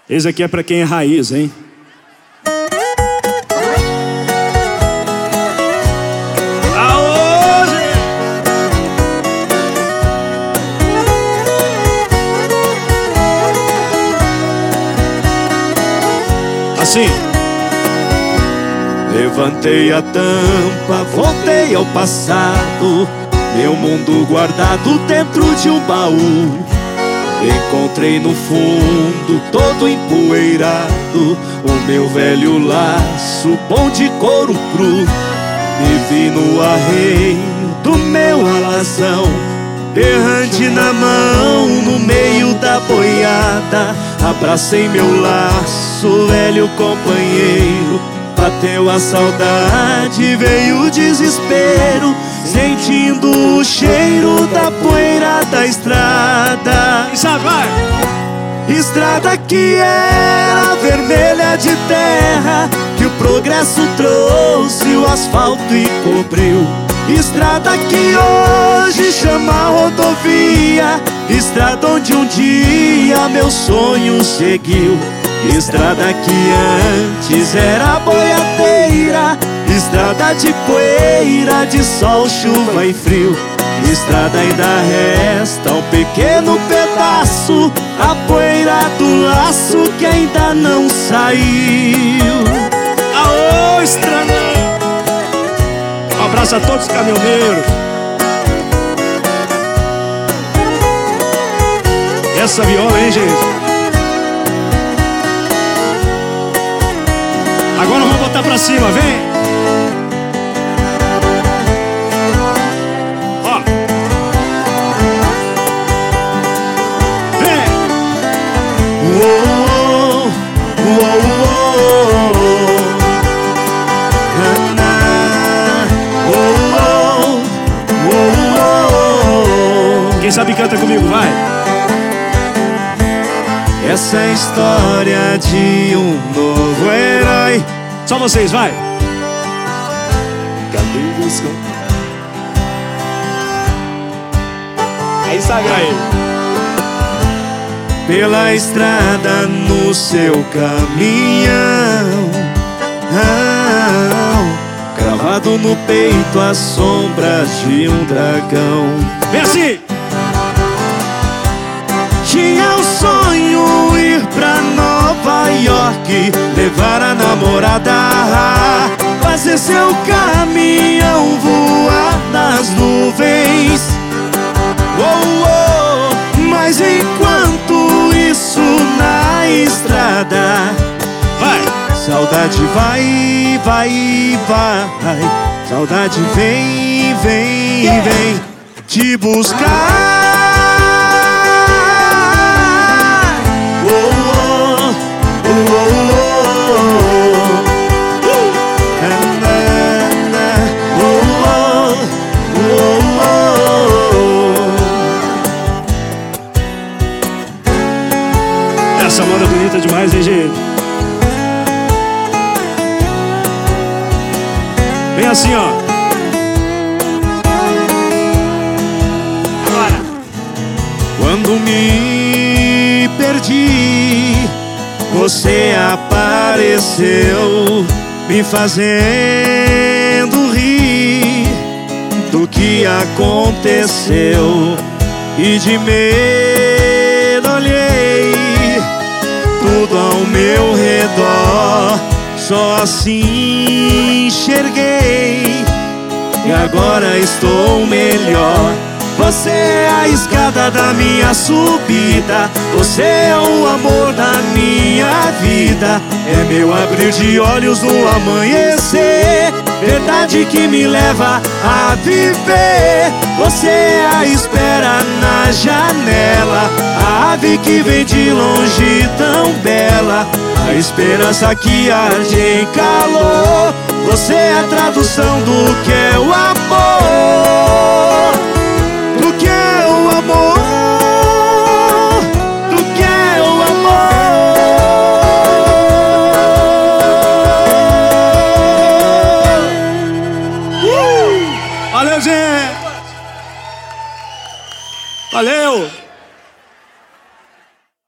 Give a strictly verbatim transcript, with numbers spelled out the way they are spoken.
Esse aqui é pra quem é raiz, hein? Assim. Levantei a tampa, voltei ao passado, meu mundo guardado dentro de um baú. Encontrei no fundo, todo empoeirado, o meu velho laço, bom de couro cru. Me vi no arreio do meu alazão, berrante na mão, no meio da boiada. Abracei meu laço, velho companheiro. Bateu a saudade, veio o desespero, sentindo o cheiro da poeira da estrada. Estrada que era vermelha de terra, que o progresso trouxe o asfalto e cobriu. Estrada que hoje chama rodovia, estrada onde um dia meu sonho seguiu. Estrada que antes era boiadeira, estrada de poeira, de sol, chuva e frio. Estrada ainda resta um pequeno pedaço, a poeira do laço que ainda não saiu. Aô, estrada! Um abraço a todos os caminhoneiros. Essa viola, hein, gente? Agora vamos botar pra cima, vem! Ó! Vem! Uou, uou, uou, na, uou, uou, uou. Quem sabe canta comigo, vai! Essa é a história de um novo herói. Só vocês, vai! Cadê você? Aí sabe aí. Pela estrada no seu caminhão, ah, cravado no peito as sombras de um dragão. Vem assim! Tinha um sonho ir pra Nova York, levar a namorada, fazer seu caminhão voar nas nuvens. Oh, oh, mas enquanto isso na estrada, vai! Saudade vai, vai, vai. Saudade vem, vem, vem te buscar. Essa moda bonita demais, hein, gente? Vem assim, ó. Agora. Quando me perdi, você apareceu, me fazendo rir do que aconteceu. E de medo olhei tudo ao meu redor, só assim enxerguei, e agora estou melhor. Você é a escada da minha subida, você é o amor da minha vida, é meu abrir de olhos no amanhecer, verdade que me leva a viver. Você é a espera na janela, a ave que vem de longe tão bela, a esperança que arde em calor. Você é a tradução do que é o amor.